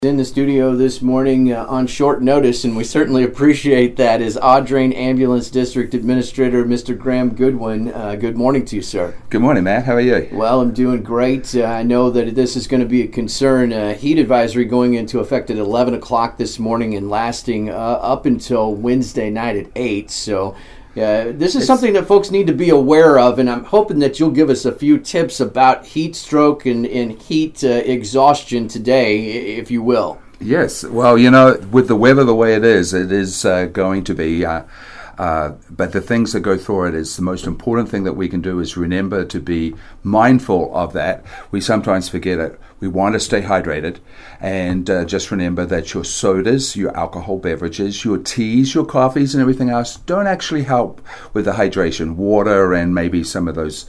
In the studio this morning on short notice, and we certainly appreciate that, is Audrain Ambulance District Administrator Mr. Graham Goodwin. Good morning to you, sir. Good morning, Matt. How are you? Well, I'm doing great. I know that this is going to be a concern. Heat advisory going into effect at 11 o'clock this morning and lasting up until Wednesday night at 8. So this is something that folks need to be aware of, and I'm hoping that you'll give us a few tips about heat stroke and heat exhaustion today, if you will. Yes. Well, with the weather the way it is going to be, but the things that go through it is the most important thing that we can do is remember to be mindful of that. We sometimes forget it. We want to stay hydrated, and just remember that your sodas, your alcohol beverages, your teas, your coffees, and everything else don't actually help with the hydration. Water and maybe some of those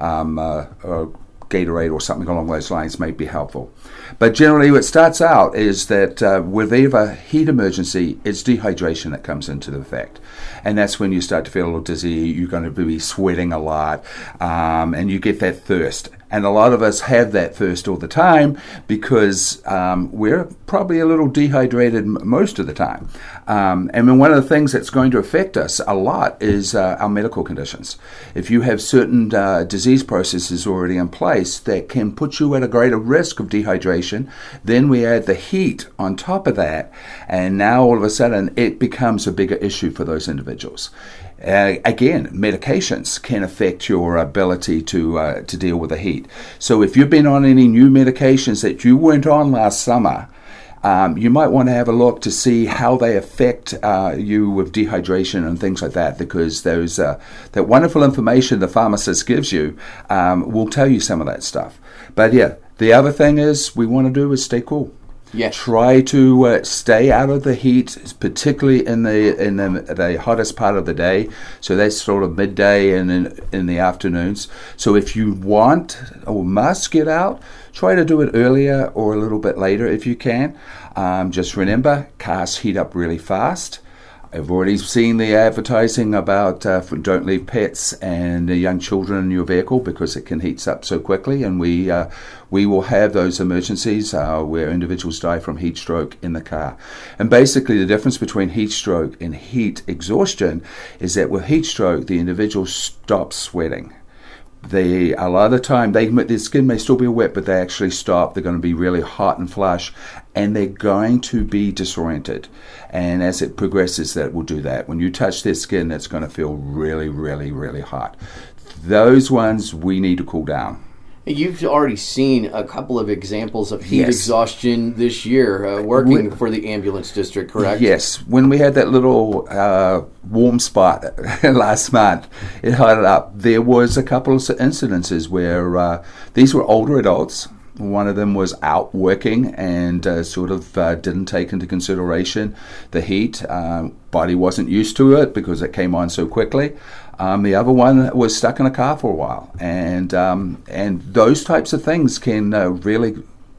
Gatorade or something along those lines may be helpful. But generally what starts out is that with either heat emergency, it's dehydration that comes into effect. And that's when you start to feel a little dizzy, you're going to be sweating a lot, and you get that thirst. And a lot of us have that thirst all the time because we're probably a little dehydrated most of the time. And one of the things that's going to affect us a lot is our medical conditions. If you have certain disease processes already in place that can put you at a greater risk of dehydration, then we add the heat on top of that, and now all of a sudden it becomes a bigger issue for those individuals. Again, medications can affect your ability to deal with the heat. So if you've been on any new medications that you weren't on last summer, you might want to have a look to see how they affect you with dehydration and things like that, because those that wonderful information the pharmacist gives you will tell you some of that stuff. But yeah, the other thing is we want to do is stay cool. Yeah. Try to stay out of the heat, particularly in the hottest part of the day. So that's sort of midday and in the afternoons. So if you want or must get out, try to do it earlier or a little bit later if you can. Just remember, cars heat up really fast. I've already seen the advertising about don't leave pets and young children in your vehicle because it can heat up so quickly, and we will have those emergencies where individuals die from heat stroke in the car. And basically the difference between heat stroke and heat exhaustion is that with heat stroke, the individual stops sweating. A lot of the time, their skin may still be wet, but they actually stop. They're going to be really hot and flush, and they're going to be disoriented. And as it progresses, that will do that. When you touch their skin, that's going to feel really, really, really hot. Those ones, we need to cool down. You've already seen a couple of examples of heat exhaustion this year working for the ambulance district, correct? Yes. When we had that little warm spot last month, it hot up. There was a couple of incidences where these were older adults. One of them was out working and didn't take into consideration the heat. Body wasn't used to it because it came on so quickly. The other one was stuck in a car for a while, and those types of things can really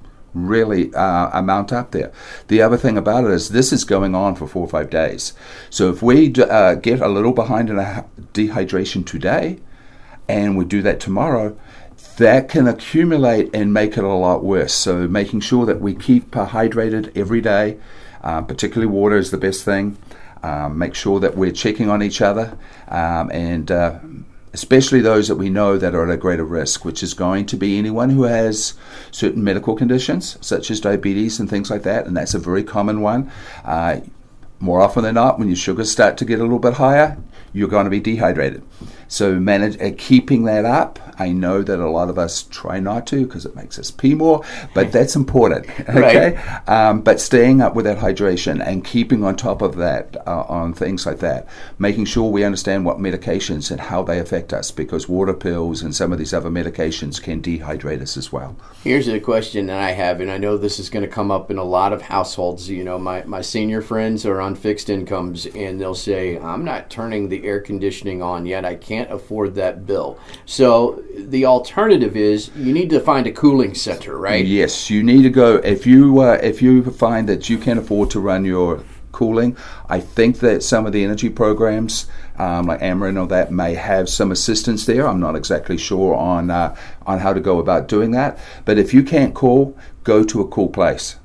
amount up there. The other thing about it is this is going on for 4 or 5 days. So if we get a little behind in a dehydration today, and we do that tomorrow, that can accumulate and make it a lot worse. So making sure that we keep hydrated every day, particularly water is the best thing. Make sure that we're checking on each other, and especially those that we know that are at a greater risk, which is going to be anyone who has certain medical conditions, such as diabetes and things like that, and that's a very common one. More often than not, when your sugars start to get a little bit higher, you're going to be dehydrated. So keeping that up. I know that a lot of us try not to because it makes us pee more, but that's important. Okay, right. But staying up with that hydration and keeping on top of that on things like that, making sure we understand what medications and how they affect us, because water pills and some of these other medications can dehydrate us as well. Here's a question that I have, and I know this is going to come up in a lot of households. My senior friends are on fixed incomes, and they'll say, I'm not turning the air conditioning on yet. I can't afford that bill. So the alternative is you need to find a cooling center, right? Yes, you need to go. If you find that you can't afford to run your cooling, I think that some of the energy programs like Ameren or that may have some assistance there. I'm not exactly sure on how to go about doing that. But if you can't cool, go to a cool place.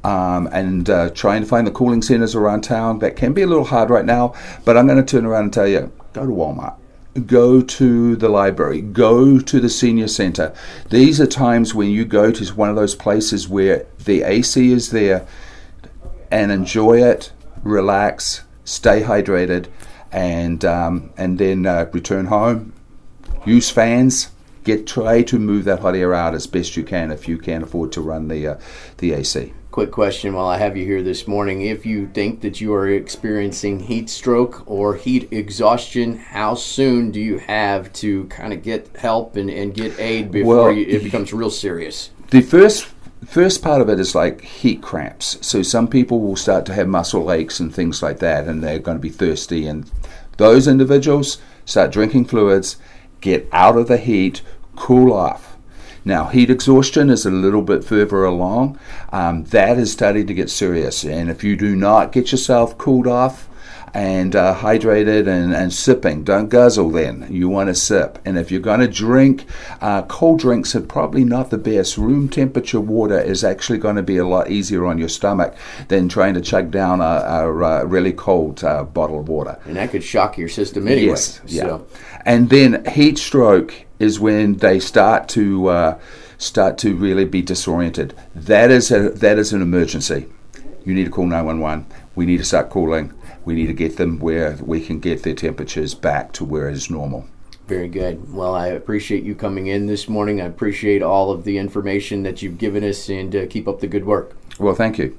and trying to find the cooling centers around town. That can be a little hard right now, but I'm going to turn around and tell you, go to Walmart. Go to the library, go to the senior center. These are times when you go to one of those places where the AC is there, and enjoy it, relax, stay hydrated, and then return home. Use fans. Try to move that hot air out as best you can if you can't afford to run the AC. Quick question while I have you here this morning. If you think that you are experiencing heat stroke or heat exhaustion, how soon do you have to kind of get help and get aid before it becomes real serious? The first part of it is like heat cramps. So some people will start to have muscle aches and things like that, and they're going to be thirsty. And those individuals start drinking fluids, get out of the heat, cool off. Now, heat exhaustion is a little bit further along. That is starting to get serious. And if you do not get yourself cooled off and hydrated and sipping, don't guzzle then. You want to sip. And if you're going to drink, cold drinks are probably not the best. Room temperature water is actually going to be a lot easier on your stomach than trying to chug down a really cold bottle of water. And that could shock your system anyway. Yes, yeah. So. And then heat stroke is when they start to really be disoriented. That is an emergency. You need to call 911. We need to start cooling. We need to get them where we can get their temperatures back to where it is normal. Very good. Well, I appreciate you coming in this morning. I appreciate all of the information that you've given us, and keep up the good work. Well, thank you.